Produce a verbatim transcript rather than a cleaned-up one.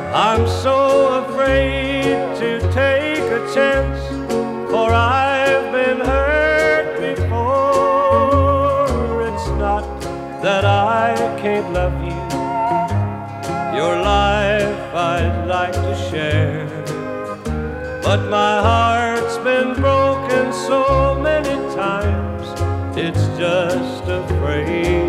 I'm so afraid to take a chance, for I've been hurt before. It's not that I can't love you, your life I'd like to share, but my heart's been broken so many times, it's just afraid